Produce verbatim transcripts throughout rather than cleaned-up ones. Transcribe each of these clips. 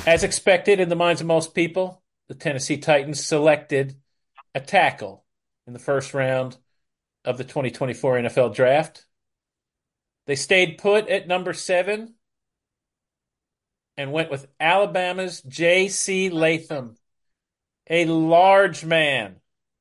As expected in the minds of most people, the Tennessee Titans selected a tackle in the first round of the twenty twenty-four N F L Draft. They stayed put at number seven and went with Alabama's J C. Latham, a large man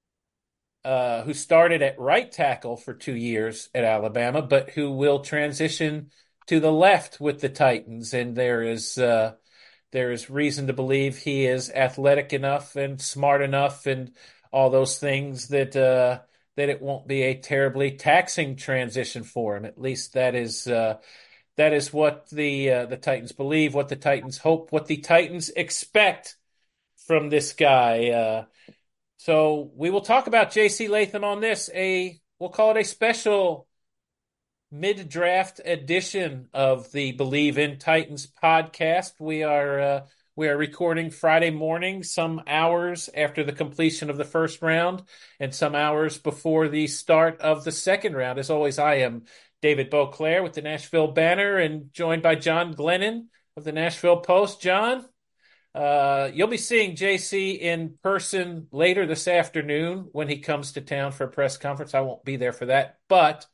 uh, who started at right tackle for two years at Alabama, but who will transition to the left with the Titans. And there is uh, there is reason to believe he is athletic enough and smart enough and all those things that uh, that it won't be a terribly taxing transition for him. At least that is uh, that is what the uh, the Titans believe, what the Titans hope, what the Titans expect from this guy. Uh, so we will talk about J C. Latham on this. A we'll call it a special mid-draft edition of the Believe in Titans podcast. We are uh, we are recording Friday morning, some hours after the completion of the first round, and some hours before the start of the second round. As always, I am David Beauclair with the Nashville Banner, and joined by John Glennon of the Nashville Post. John, uh, you'll be seeing J C in person later this afternoon when he comes to town for a press conference. I won't be there for that, but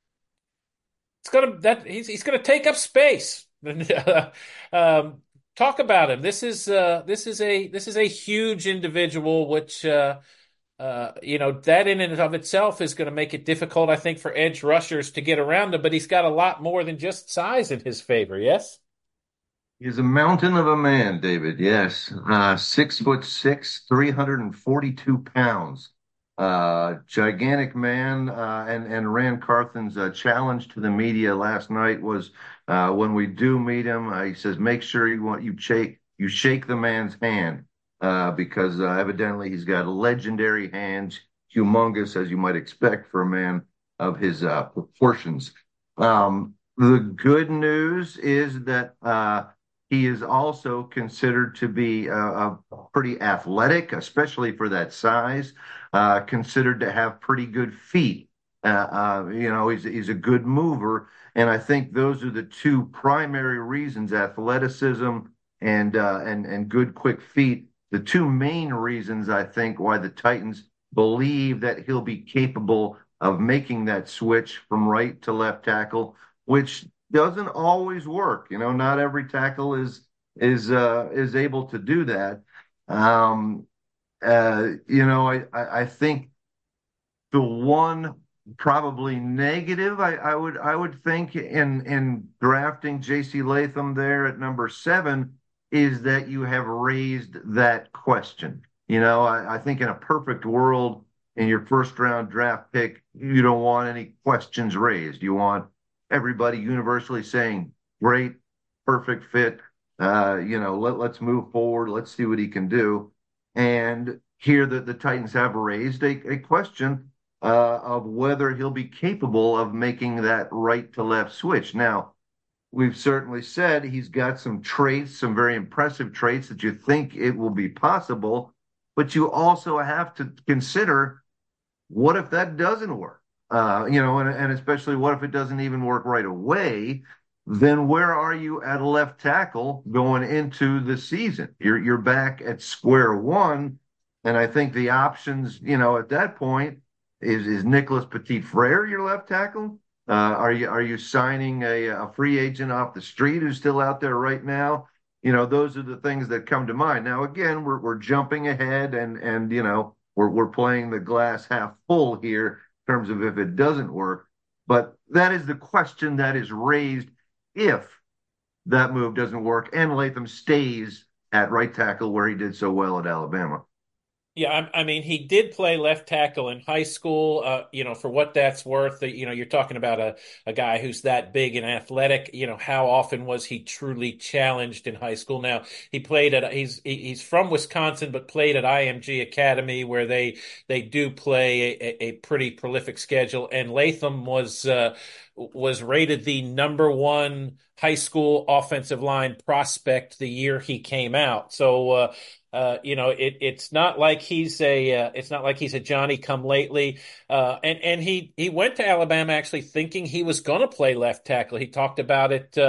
it's gonna that he's he's gonna take up space. um, talk about him. This is uh, this is a this is a huge individual, which uh, uh, you know that in and of itself is going to make it difficult, I think, for edge rushers to get around him. But he's got a lot more than just size in his favor. Yes. He's a mountain of a man, David. Yes, uh, six foot six, three hundred forty-two pounds. Uh, gigantic man. Uh, and and Rand Carthen's uh, challenge to the media last night was, uh, when we do meet him, uh, he says, make sure you want you shake you shake the man's hand, uh, because uh, evidently he's got legendary hands, humongous as you might expect for a man of his uh, proportions. Um, the good news is that. Uh, He is also considered to be uh, pretty athletic, especially for that size. Uh, considered to have pretty good feet. Uh, uh, you know, he's he's a good mover, and I think those are the two primary reasons: athleticism and uh, and and good quick feet. The two main reasons I think why the Titans believe that he'll be capable of making that switch from right to left tackle, which doesn't always work. You know, not every tackle is is uh, is able to do that. Um, uh, you know, I, I I think the one probably negative I, I would I would think in in drafting J C. Latham there at number seven is that you have raised that question. You know, I, I think in a perfect world, in your first round draft pick, you don't want any questions raised. You want everybody universally saying, great, perfect fit. Uh, you know, let, let's move forward. Let's see what he can do. And here that the Titans have raised a, a question uh, of whether he'll be capable of making that right to left switch. Now, we've certainly said he's got some traits, some very impressive traits that you think it will be possible, but you also have to consider, what if that doesn't work? Uh, you know, and, and especially what if it doesn't even work right away? Then where are you at left tackle going into the season? You're you're back at square one, and I think the options, you know, at that point is is Nicholas Petit-Frere your left tackle? Uh, are you are you signing a, a free agent off the street who's still out there right now? You know, those are the things that come to mind. Now, again, we're we're jumping ahead, and and you know we're we're playing the glass half full here in terms of if it doesn't work. But that is the question that is raised if that move doesn't work and Latham stays at right tackle where he did so well at Alabama. Yeah, I, I mean, he did play left tackle in high school. Uh, you know, for what that's worth, you know, you're talking about a, a guy who's that big and athletic. You know, how often was he truly challenged in high school? Now, he played at he's he's from Wisconsin, but played at I M G Academy, where they they do play a, a pretty prolific schedule. And Latham was uh, was rated the number one high school offensive line prospect the year he came out. So. Uh, Uh, you know, it, it's not like he's a uh, it's not like he's a Johnny come lately. Uh, and and he he went to Alabama actually thinking he was going to play left tackle. He talked about it uh,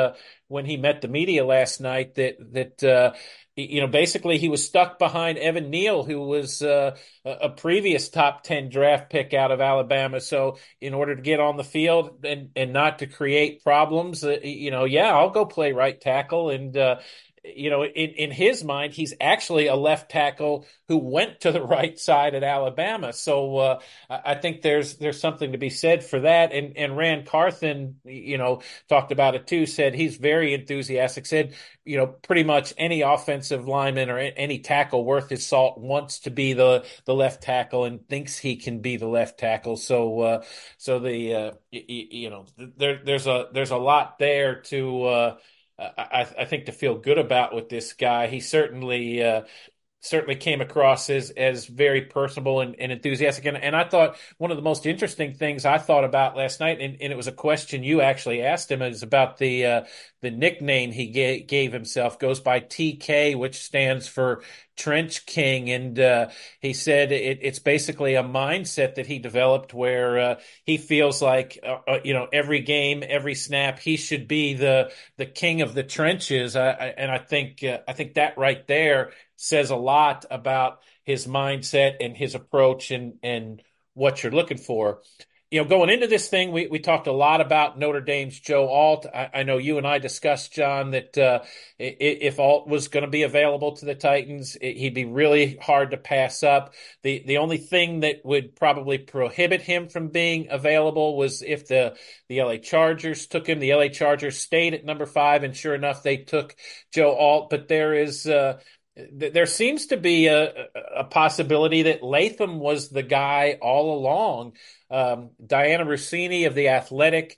when he met the media last night that that uh, you know basically he was stuck behind Evan Neal, who was uh, a a previous top ten draft pick out of Alabama. So in order to get on the field and and not to create problems, uh, you know, yeah, I'll go play right tackle and. Uh, you know, in, in his mind, he's actually a left tackle who went to the right side at Alabama. So uh, I think there's there's something to be said for that. And and Ran Carthon, you know, talked about it too. Said he's very enthusiastic. Said you know pretty much any offensive lineman or any tackle worth his salt wants to be the the left tackle and thinks he can be the left tackle. So uh, so the uh, y- y- you know there there's a there's a lot there to. Uh, I, I think to feel good about with this guy. He certainly uh, certainly came across as as very personable and, and enthusiastic. And, and I thought one of the most interesting things I thought about last night, and, and it was a question you actually asked him, is about the uh, the nickname he gave, gave himself. Goes by T K, which stands for Trench King, and uh, he said it, it's basically a mindset that he developed where uh, he feels like uh, uh, you know every game, every snap, he should be the the king of the trenches. I, I, and I think uh, I think that right there says a lot about his mindset and his approach and and what you're looking for. You know, going into this thing, we, we talked a lot about Notre Dame's Joe Alt. I, I know you and I discussed, John, that uh, if Alt was going to be available to the Titans, he'd be really hard to pass up. The the only thing that would probably prohibit him from being available was if the the L A Chargers took him. The L A Chargers stayed at number five, and sure enough, they took Joe Alt. But there is uh, there seems to be a, a possibility that Latham was the guy all along. Um, Diana Rossini of The Athletic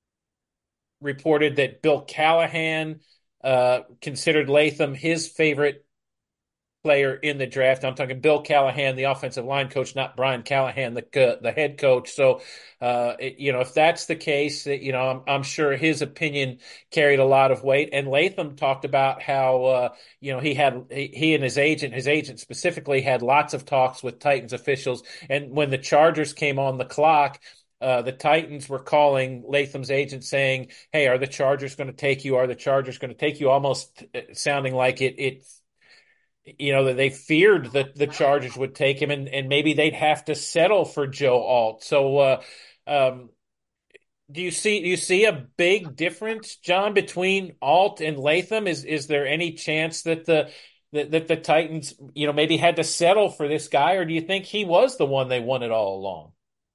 reported that Bill Callahan uh, considered Latham his favorite player in the draft. I'm talking Bill Callahan, the offensive line coach, not Brian Callahan, the the head coach. So, uh, it, you know, if that's the case, you know, I'm, I'm sure his opinion carried a lot of weight. And Latham talked about how, uh, you know, he had he, he and his agent, his agent specifically, had lots of talks with Titans officials. And when the Chargers came on the clock, uh, the Titans were calling Latham's agent saying, "Hey, are the Chargers going to take you? Are the Chargers going to take you?" Almost uh, sounding like it it you know, that they feared that the Chargers would take him and, and maybe they'd have to settle for Joe Alt. So, uh, um, do you see do you see a big difference, John, between Alt and Latham? Is is there any chance that the that, that the Titans, you know, maybe had to settle for this guy, or do you think he was the one they wanted all along?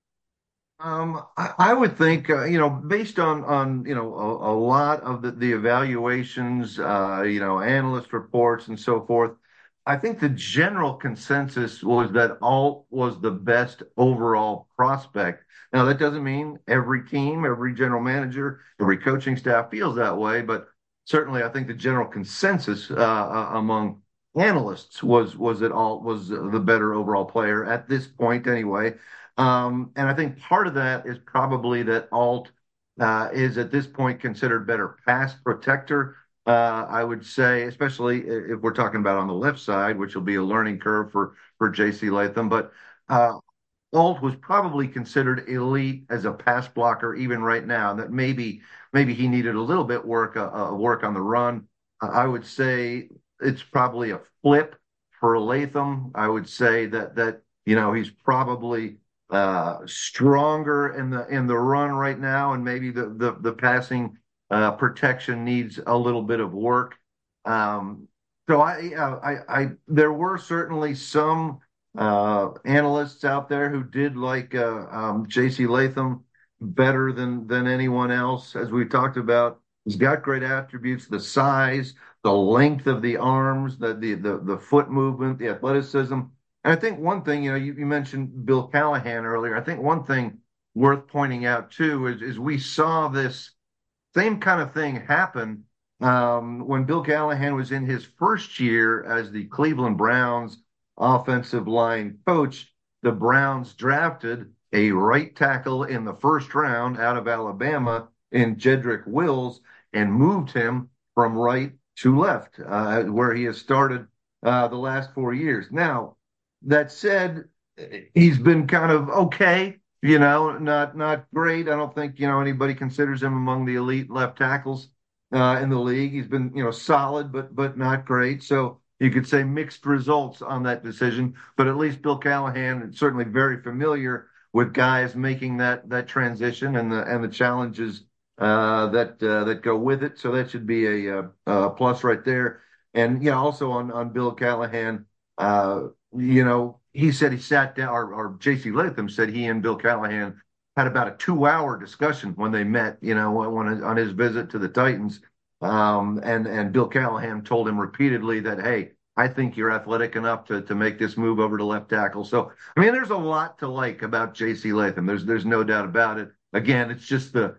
Um, I, I would think, uh, you know, based on on you know a, a lot of the, the evaluations, uh, you know, analyst reports and so forth, I think the general consensus was that Alt was the best overall prospect. Now, that doesn't mean every team, every general manager, every coaching staff feels that way, but certainly I think the general consensus uh, uh, among analysts was was that Alt was the better overall player at this point, anyway. Um, and I think part of that is probably that Alt uh, is at this point considered better pass protector. Uh, I would say, especially if we're talking about on the left side, which will be a learning curve for for J C Latham. But uh, Alt was probably considered elite as a pass blocker even right now. That maybe maybe he needed a little bit work uh, uh, work on the run. Uh, I would say it's probably a flip for Latham. I would say that that you know he's probably uh, stronger in the in the run right now, and maybe the the, the passing uh, protection needs a little bit of work. Um, so I, I, I, there were certainly some uh, analysts out there who did like uh, um, J C Latham better than than anyone else, as we talked about. He's got great attributes: the size, the length of the arms, the the the, the foot movement, the athleticism. And I think one thing, you know, you, you mentioned Bill Callahan earlier. I think one thing worth pointing out too is is we saw this same kind of thing happen um, when Bill Callahan was in his first year as the Cleveland Browns offensive line coach. The Browns drafted a right tackle in the first round out of Alabama in Jedrick Wills and moved him from right to left, uh, where he has started uh, the last four years. Now, that said, he's been kind of okay, you know, not not great. I don't think, you know, anybody considers him among the elite left tackles. uh, in the league. He's been, you know, solid, but but not great. So you could say mixed results on that decision. But at least Bill Callahan is certainly very familiar with guys making that that transition and the and the challenges uh, that uh, that go with it. So that should be a, a, a plus right there. And yeah, also on on Bill Callahan, uh, you know, he said he sat down, or, or J C Latham said he and Bill Callahan had about a two hour discussion when they met, you know, on, on his visit to the Titans. Um, and, and Bill Callahan told him repeatedly that, hey, I think you're athletic enough to, to make this move over to left tackle. So, I mean, there's a lot to like about J C Latham. There's, there's no doubt about it. Again, it's just the,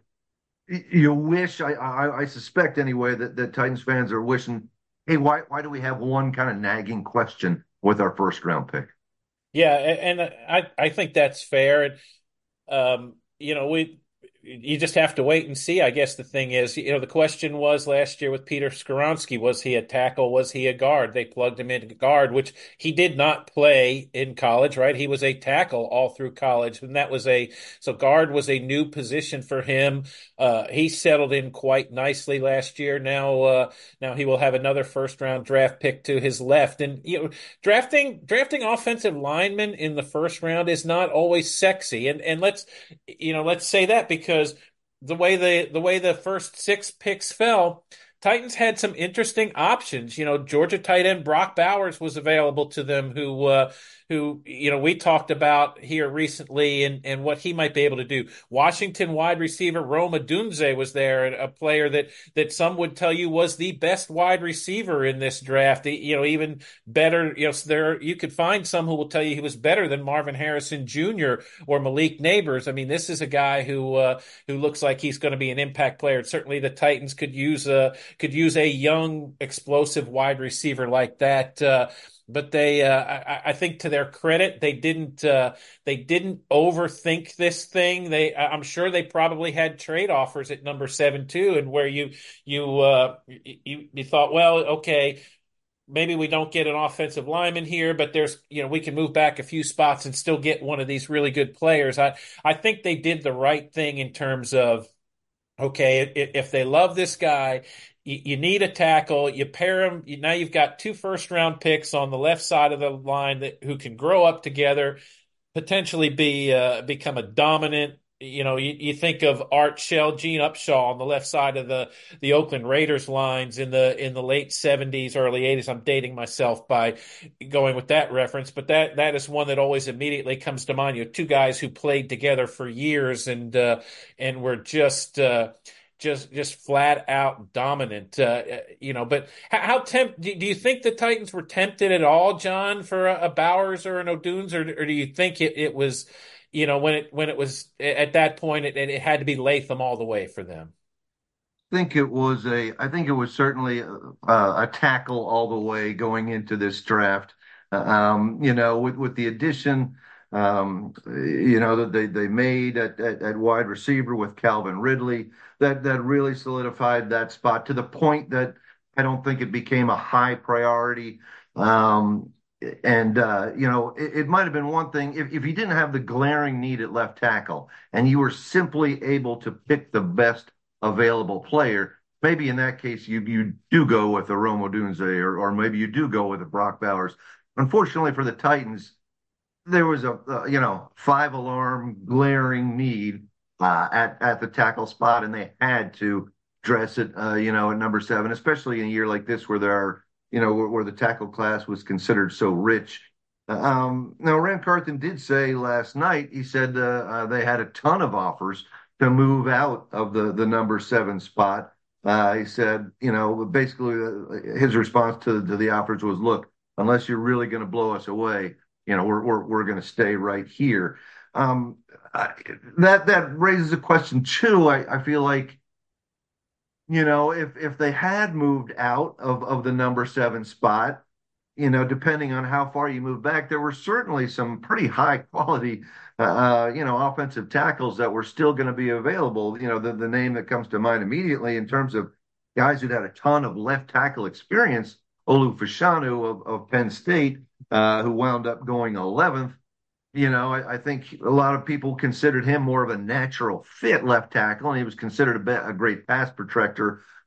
you wish, I, I, I suspect anyway, that, that Titans fans are wishing, hey, why, why do we have one kind of nagging question with our first round pick? Yeah, and I I think that's fair. And um, you know, we you just have to wait and see. I guess the thing is, you know, the question was last year with Peter Skoronsky, was he a tackle? Was he a guard? They plugged him into guard, which he did not play in college, right? He was a tackle all through college. And that was a, so guard was a new position for him. Uh, he settled in quite nicely last year. Now, uh, now he will have another first round draft pick to his left. And, you know, drafting, drafting offensive linemen in the first round is not always sexy. And, and let's, you know, let's say that because the way the the way the first six picks fell, Titans had some interesting options. You know, Georgia tight end Brock Bowers was available to them, who uh, who you know we talked about here recently, and and what he might be able to do. Washington wide receiver Rome Odunze was there, a player that that some would tell you was the best wide receiver in this draft. You know, even better. You know, so there you could find some who will tell you he was better than Marvin Harrison Junior or Malik Neighbors. I mean, this is a guy who uh, who looks like he's going to be an impact player. Certainly, the Titans could use a could use a young, explosive wide receiver like that. Uh, but they, uh, I, I think, to their credit, they didn't uh, they didn't overthink this thing. They, I'm sure, they probably had trade offers at number seven too, and where you you uh, you, you thought, well, okay, maybe we don't get an offensive lineman here, but there's, you know, we can move back a few spots and still get one of these really good players. I, I think they did the right thing in terms of, okay, if, if they love this guy, you, you need a tackle, you pair him. You, now you've got two first round picks on the left side of the line that who can grow up together, potentially be uh, become a dominant. You know, you, you think of Art Shell, Gene Upshaw on the left side of the the Oakland Raiders lines in the in the late seventies, early eighties. I'm dating myself by going with that reference, but that that is one that always immediately comes to mind. You know, two guys who played together for years and uh, and were just. Uh, just just flat out dominant, uh, you know. But how, how tempt do, do you think the Titans were tempted at all, John, for a, a Bowers or an O'Dunes, or, or do you think it, it was, you know, when it when it was at that point, it, it had to be Latham all the way for them? think it was a, I think it was certainly a, a tackle all the way going into this draft. Uh, Um, you know, with with the addition, um, you know, that they they made at, at at wide receiver with Calvin Ridley, that that really solidified that spot to the point that I don't think it became a high priority. Um, and uh, you know, it, it might have been one thing if if you didn't have the glaring need at left tackle and you were simply able to pick the best available player, maybe in that case you you do go with a Rome Odunze, or or maybe you do go with a Brock Bowers. Unfortunately for the Titans, there was a, uh, you know, five alarm glaring need uh, at at the tackle spot, and they had to dress it, uh, you know, at number seven, especially in a year like this where there are, you know, where, where the tackle class was considered so rich. Um, now, Ran Carthon did say last night, he said uh, uh, they had a ton of offers to move out of the the number seven spot. Uh, he said, you know, basically uh, his response to to the offers was, look, unless you're really going to blow us away, you know, we're we're we're going to stay right here. Um, I, that that raises a question too. I, I feel like, you know, if if they had moved out of of the number seven spot, you know, depending on how far you move back, there were certainly some pretty high quality, uh, uh, you know, offensive tackles that were still going to be available. You know, the the name that comes to mind immediately in terms of guys who'd had a ton of left tackle experience, Olu Fashanu of, of Penn State, uh, who wound up going eleventh. You know, I, I think a lot of people considered him more of a natural fit left tackle, and he was considered a, be- a great pass protector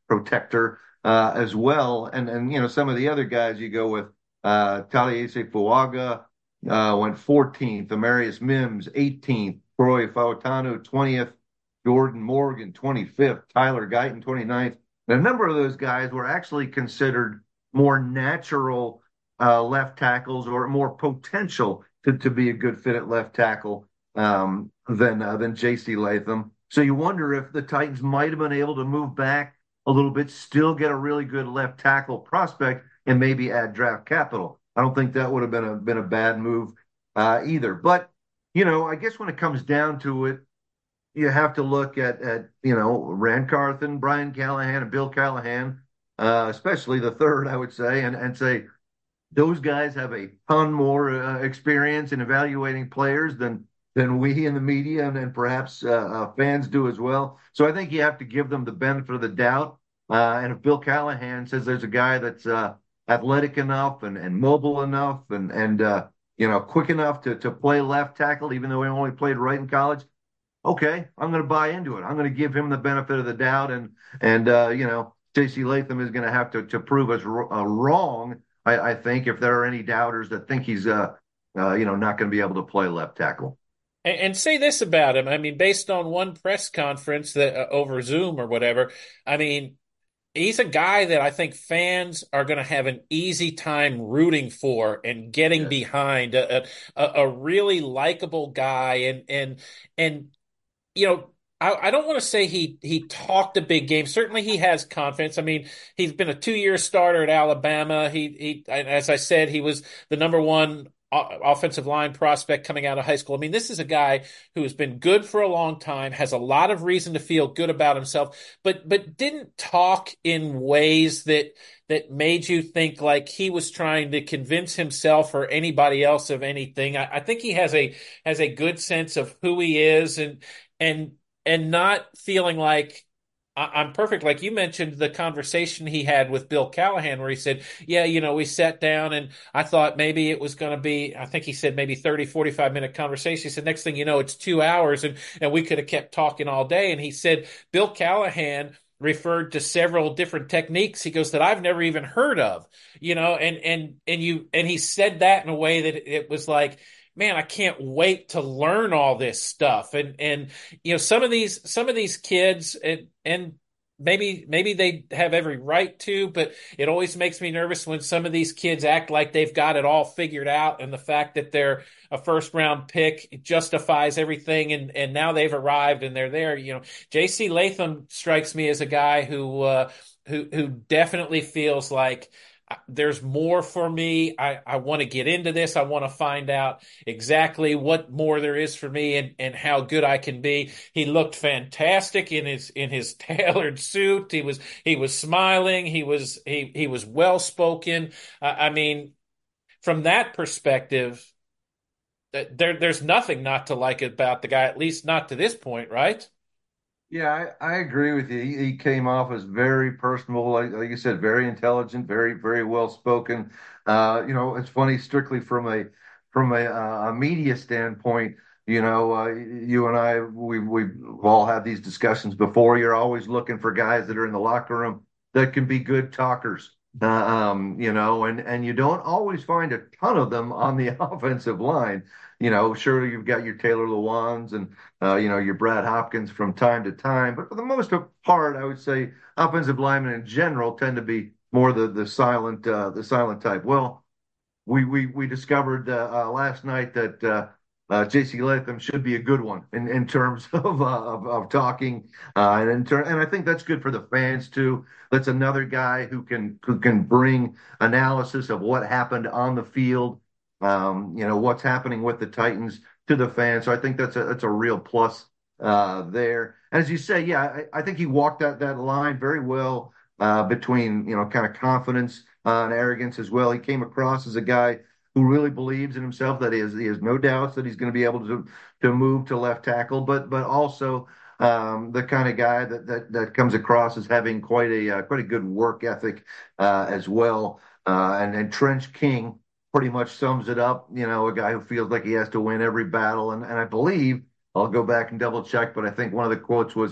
protector uh, as well. And and you know some of the other guys you go with uh, Taliesin Fuaga uh, went fourteenth, Amarius Mims eighteenth, Troy Fautanu twentieth, Jordan Morgan twenty-fifth, Tyler Guyton twenty-ninth. And a number of those guys were actually considered more natural uh, left tackles or more potential to, to be a good fit at left tackle um, than uh, than J C Latham. So you wonder if the Titans might have been able to move back a little bit, still get a really good left tackle prospect, and maybe add draft capital. I don't think that would have been a been a bad move uh, either. But you know, I guess when it comes down to it, you have to look at at you know Ran Carthon, Brian Callahan, and Bill Callahan, uh, especially the third, I would say, and and say those guys have a ton more uh, experience in evaluating players than than we in the media and, and perhaps uh, uh, fans do as well. So I think you have to give them the benefit of the doubt. Uh, and if Bill Callahan says there's a guy that's uh, athletic enough and, and mobile enough and and uh, you know quick enough to to play left tackle, even though he only played right in college, okay, I'm going to buy into it. I'm going to give him the benefit of the doubt, and and uh, you know J C Latham is going to have to to prove us r- uh, wrong. I, I think if there are any doubters that think he's uh, uh you know not going to be able to play left tackle. And, and say this about him. I mean, based on one press conference that uh, over Zoom or whatever, I mean, he's a guy that I think fans are going to have an easy time rooting for and getting Yes. behind. A, a, a really likable guy, and and and you know, I, I don't want to say he he talked a big game. Certainly, he has confidence. I mean, he's been a two-year starter at Alabama. He he, as I said, he was the number one offensive line prospect coming out of high school. I mean, this is a guy who has been good for a long time, has a lot of reason to feel good about himself, but but didn't talk in ways that that made you think like he was trying to convince himself or anybody else of anything. I, I think he has a has a good sense of who he is, and and and not feeling like I- am perfect. Like you mentioned the conversation he had with Bill Callahan, where he said, yeah, you know, we sat down and I thought maybe it was going to be, I think he said maybe thirty, forty-five minute conversation. He said, next thing you know, it's two hours and, and we could have kept talking all day. And he said, Bill Callahan referred to several different techniques he goes that I've never even heard of, you know, and, and, and you, and he said that in a way that it was like, man, I can't wait to learn all this stuff. And and you know, some of these some of these kids and and maybe maybe they have every right to, but it always makes me nervous when some of these kids act like they've got it all figured out, and the fact that they're a first round pick justifies everything, and and now they've arrived and they're there. You know, J C Latham strikes me as a guy who uh, who who definitely feels like there's more for me. I, I want to get into this. I want to find out exactly what more there is for me and, and how good I can be. He looked fantastic in his in his tailored suit. He was he was smiling. He was he he was well spoken. Uh, I mean, from that perspective, there there's nothing not to like about the guy. At least not to this point, right? Yeah, I, I agree with you. He, he came off as very personable, like, like you said, very intelligent, very, very well spoken. Uh, you know, it's funny, strictly from a from a, uh, a media standpoint. You know, uh, you and I, we we've all had these discussions before. You're always looking for guys that are in the locker room that can be good talkers. Uh, um, you know, and and you don't always find a ton of them on the offensive line. You know, sure, you've got your Taylor Lewans and uh, you know, your Brad Hopkins from time to time. But for the most part, I would say offensive linemen in general tend to be more the the silent uh, the silent type. Well, we we we discovered uh, uh, last night that uh, uh, J C Latham should be a good one in, in terms of, uh, of of talking, uh, and in ter- and I think that's good for the fans too. That's another guy who can who can bring analysis of what happened on the field, um, you know, what's happening with the Titans to the fans. So I think that's a that's a real plus uh, there. And as you say, yeah, I, I think he walked that that line very well uh, between you know kind of confidence uh, and arrogance as well. He came across as a guy who really believes in himself. That he has, he has no doubts that he's going to be able to to move to left tackle, but but also um, the kind of guy that that that comes across as having quite a uh, quite a good work ethic uh, as well. Uh, and and Trench King pretty much sums it up. You know, a guy who feels like he has to win every battle, and and I believe I'll go back and double check, but I think one of the quotes was, you know,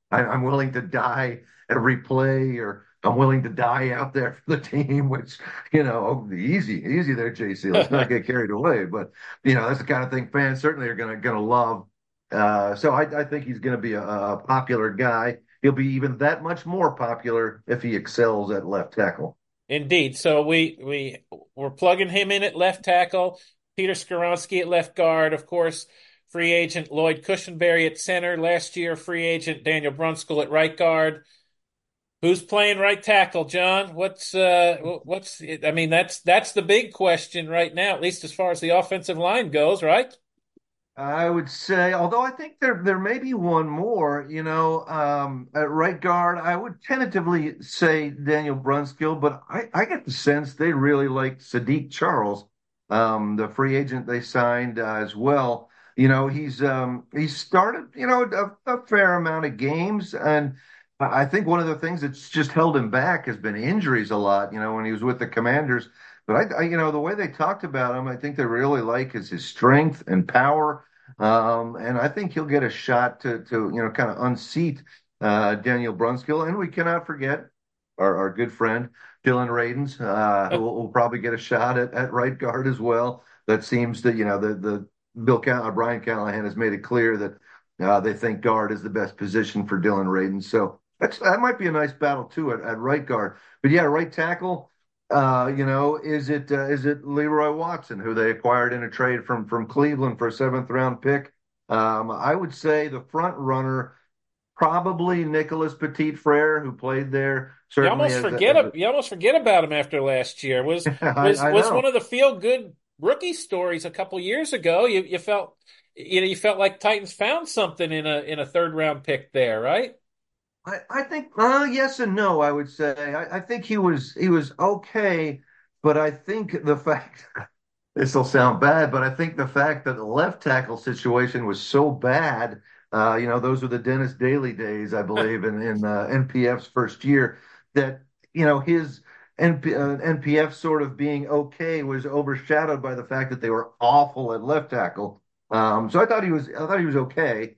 I, I'm willing to die every play, or I'm willing to die out there for the team, which, you know, easy, easy there, J C. Let's not get carried away. But, you know, that's the kind of thing fans certainly are gonna gonna love. Uh, so I, I think he's gonna be a, a popular guy. He'll be even that much more popular if he excels at left tackle. Indeed. So we we we're plugging him in at left tackle, Peter Skoronsky at left guard, of course, free agent Lloyd Cushenberry at center, last year free agent Daniel Brunskill at right guard. Who's playing right tackle, John? What's uh what's I mean that's that's the big question right now, at least as far as the offensive line goes, right? I would say, although I think there there may be one more, you know, um, at right guard, I would tentatively say Daniel Brunskill, but I, I get the sense they really like Sadiq Charles, um, the free agent they signed uh, as well. You know, he's um, he's started, you know, a, a fair amount of games, and I I think one of the things that's just held him back has been injuries a lot. You know, when he was with the Commanders. But I, I, you know, the way they talked about him, I think they really like is his strength and power. Um, and I think he'll get a shot to, to you know, kind of unseat uh, Daniel Brunskill. And we cannot forget our, our good friend Dylan Radins, uh, who will, will probably get a shot at, at right guard as well. That seems that, you know, the, the Bill Call- uh, Brian Callahan has made it clear that uh, they think guard is the best position for Dylan Radins. So that's, that might be a nice battle too at, at right guard. But yeah, right tackle. Uh, you know, is it uh, is it Leroy Watson, who they acquired in a trade from from Cleveland for a seventh round pick? Um, I would say the front runner, probably Nicholas Petit Frere, who played there You certainly almost as a, forget as a you almost forget about him after last year. Was I, was I was one know. of the feel good rookie stories a couple years ago. You you felt you know you felt like Titans found something in a in a third round pick there, right? I, I think uh, yes and no, I would say. I, I think he was he was okay, but I think the fact this will sound bad, but I think the fact that the left tackle situation was so bad, uh, you know, those were the Dennis Daly days, I believe, in in uh, N P F's first year, that you know his N P, uh, N P F sort of being okay was overshadowed by the fact that they were awful at left tackle. Um, so I thought he was I thought he was okay.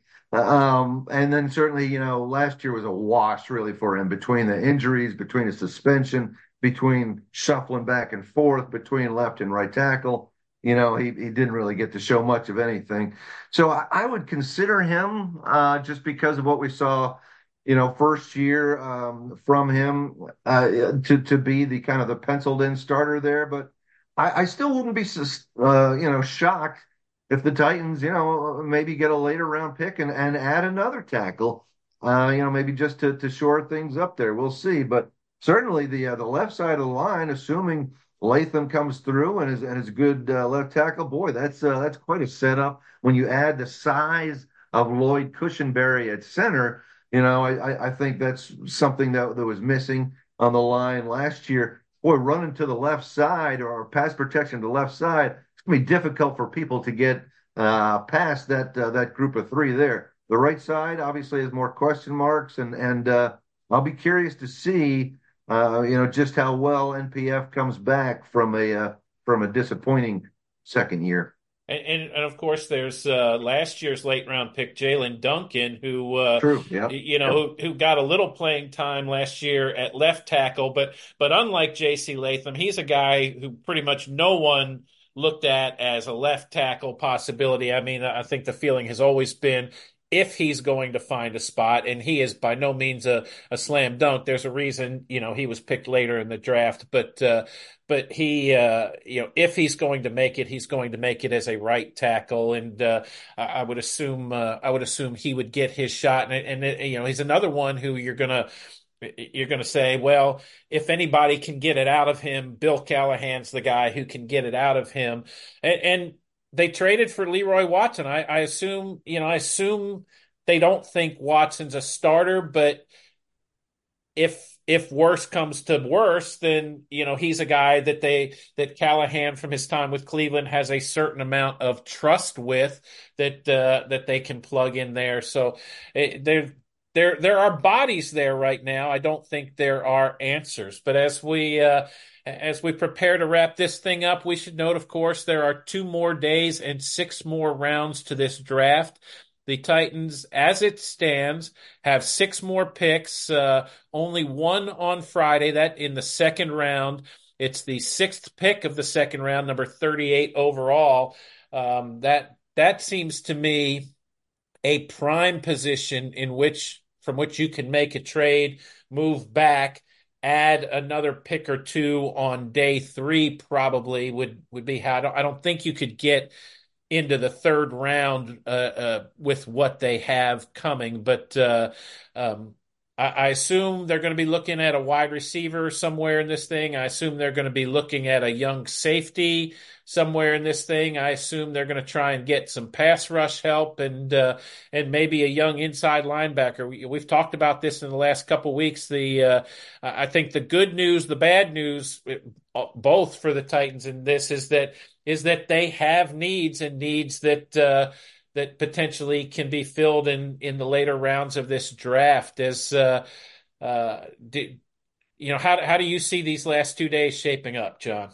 Um, and then certainly, you know, last year was a wash really for him between the injuries, between his suspension, between shuffling back and forth between left and right tackle. You know, he, he didn't really get to show much of anything. So I, I would consider him uh, just because of what we saw, you know, first year um, from him uh, to to be the kind of the penciled in starter there. But I, I still wouldn't be, uh, you know, shocked if the Titans, you know, maybe get a later round pick and, and add another tackle, uh, you know, maybe just to, to shore things up there. We'll see. But certainly the uh, the left side of the line, assuming Latham comes through and is and is a good uh, left tackle, boy, that's uh, that's quite a setup. When you add the size of Lloyd Cushenberry at center, you know, I, I think that's something that, that was missing on the line last year. Boy, running to the left side or pass protection to the left side, it's gonna be difficult for people to get uh, past that uh, that group of three there. The right side obviously has more question marks, and and uh, I'll be curious to see uh, you know just how well N P F comes back from a uh, from a disappointing second year. And, and, and of course, there's uh, last year's late round pick, Jalen Duncan, who uh, True. Yeah. you Yep. know who, who got a little playing time last year at left tackle, but but unlike J C Latham, he's a guy who pretty much no one looked at as a left tackle possibility. I mean, I think the feeling has always been if he's going to find a spot, and he is by no means a, a slam dunk. There's a reason, you know, he was picked later in the draft, but uh, but he, uh, you know, if he's going to make it, he's going to make it as a right tackle, and uh, I would assume, uh, I would assume he would get his shot, and, and you know, he's another one who you're gonna, you're gonna say, well, if anybody can get it out of him, Bill Callahan's the guy who can get it out of him, and, and they traded for Leroy Watson. I, I assume, you know, I assume they don't think Watson's a starter, but if if worse comes to worse, then you know he's a guy that they that Callahan from his time with Cleveland has a certain amount of trust with that uh, that they can plug in there. So it, there there there are bodies there right now. I don't think there are answers. But as we uh, as we prepare to wrap this thing up, we should note, of course, there are two more days and six more rounds to this draft. the Titans, as it stands, have six more picks, uh, only one on Friday, that in the second round. It's the sixth pick of the second round, number thirty-eight overall. Um, that that seems to me a prime position in which from which you can make a trade, move back, add another pick or two on day three. Probably would would be how I don't, I don't think you could get into the third round uh, uh, with what they have coming. But uh, um, I, I assume they're going to be looking at a wide receiver somewhere in this thing. I assume they're going to be looking at a young safety somewhere in this thing. I assume they're going to try and get some pass rush help and uh, and maybe a young inside linebacker. We, we've talked about this in the last couple of weeks. The uh, I think the good news, the bad news, both for the Titans in this is that is that they have needs and needs that uh, that potentially can be filled in in the later rounds of this draft. As uh, uh, do, you know, how how do you see these last two days shaping up, John?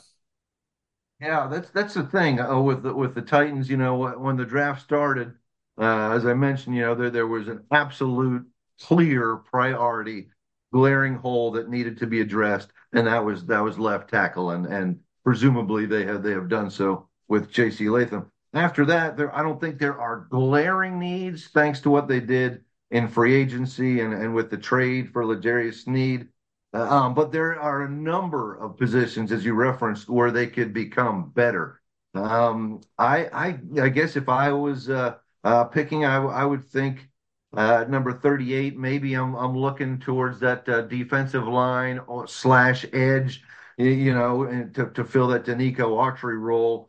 Yeah, that's that's the thing uh, with the, with the Titans. You know, when the draft started, uh, as I mentioned, you know, there there was an absolute clear priority, glaring hole that needed to be addressed, and that was that was left tackle, and and presumably they have they have done so with J C. Latham. After that, there I don't think there are glaring needs thanks to what they did in free agency and and with the trade for L'Jarius Sneed. Uh, Um, but there are a number of positions, as you referenced, where they could become better. Um, I, I, I guess if I was uh, uh, picking, I, I would think uh, number thirty-eight. Maybe I'm, I'm looking towards that uh, defensive line or slash edge, you, you know, and to, to fill that Danico Autry role.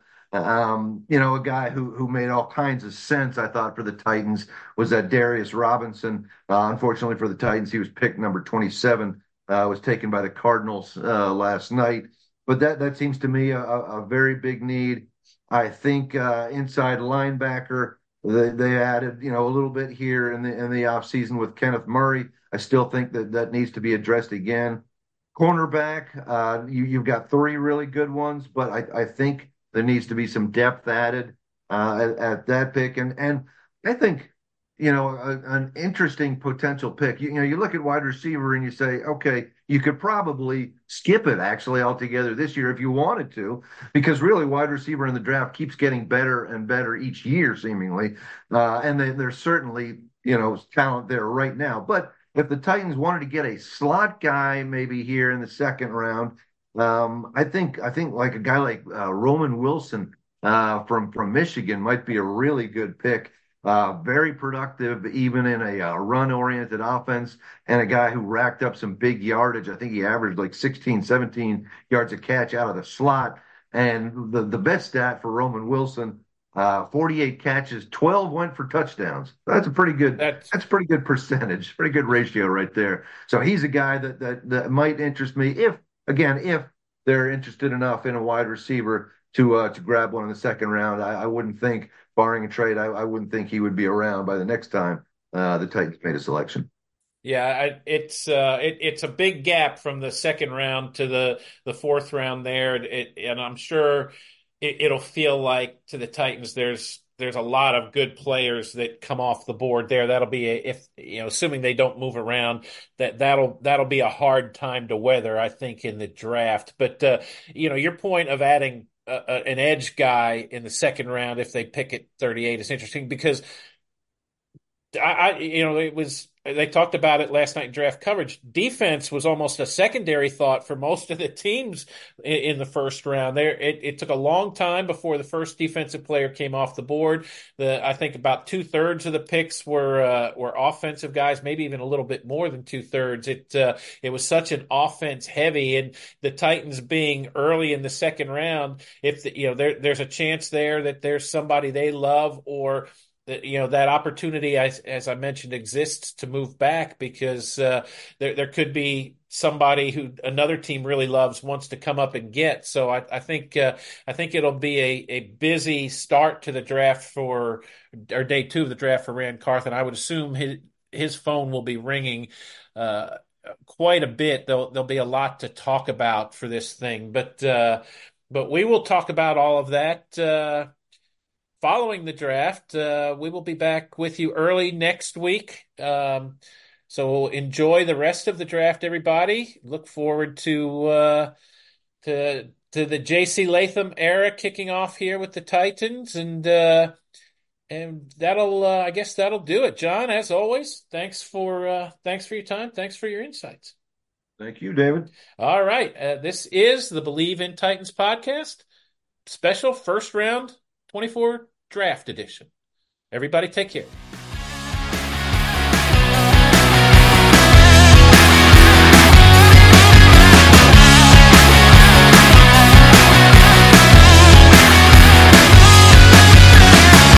Um, you know, a guy who who made all kinds of sense, I thought, for the Titans was that Darius Robinson. Uh, unfortunately for the Titans, he was picked number twenty-seven, uh, was taken by the Cardinals uh, last night. But that that seems to me a, a very big need. I think uh, inside linebacker they, they added you know a little bit here in the in the offseason with Kenneth Murray. I still think that that needs to be addressed again. Cornerback, uh, you you've got three really good ones, but I, I think there needs to be some depth added uh, at, at that pick, and and I think you know, a, an interesting potential pick. You, you know, you look at wide receiver and you say, okay, you could probably skip it actually altogether this year if you wanted to, because really wide receiver in the draft keeps getting better and better each year, seemingly. Uh, and they, there's certainly, you know, talent there right now. But if the Titans wanted to get a slot guy maybe here in the second round, um, I think I think like a guy like uh, Roman Wilson uh, from from Michigan might be a really good pick. Uh, very productive, even in a uh, run-oriented offense, and a guy who racked up some big yardage. I think he averaged like sixteen, seventeen yards a catch out of the slot. And the, the best stat for Roman Wilson, uh, forty-eight catches, twelve went for touchdowns. That's a pretty good, That's that's a pretty good percentage, pretty good ratio right there. So he's a guy that that that might interest me if, again, if they're interested enough in a wide receiver to uh, to grab one in the second round. I, I wouldn't think, barring a trade, I, I wouldn't think he would be around by the next time uh, the Titans made a selection. Yeah, I, it's uh, it, it's a big gap from the second round to the the fourth round there, it, and I'm sure it, it'll feel like to the Titans there's there's a lot of good players that come off the board there. That'll be a, if you know, assuming they don't move around, that that'll that'll be a hard time to weather, I think, in the draft. But uh, you know, your point of adding a, a, an edge guy in the second round if they pick at thirty-eight is interesting because I, I, you know, it was, they talked about it last night in draft coverage. Defense was almost a secondary thought for most of the teams in, in the first round. There, it, it took a long time before the first defensive player came off the board. The, I think about two thirds of the picks were uh, were offensive guys, maybe even a little bit more than two thirds. It uh, it was such an offense heavy, and the Titans being early in the second round, if the, you know, there there's a chance there that there's somebody they love or that you know that opportunity, as, as I mentioned, exists to move back because uh, there there could be somebody who another team really loves wants to come up and get. So I, I think uh, I think it'll be a, a busy start to the draft for or day two of the draft for Ran Carthon. I would assume his his phone will be ringing uh, quite a bit. There'll there'll be a lot to talk about for this thing, but uh, but we will talk about all of that. Uh, following the draft. Uh, we will be back with you early next week. Um, so enjoy the rest of the draft, everybody. Look forward to uh, to to the J C Latham era kicking off here with the Titans, and uh, and that'll uh, I guess that'll do it. John, as always, thanks for uh, thanks for your time. Thanks for your insights. Thank you, David. All right, uh, this is the Believe in Titans podcast, special first round twenty-four draft edition. Everybody, take care.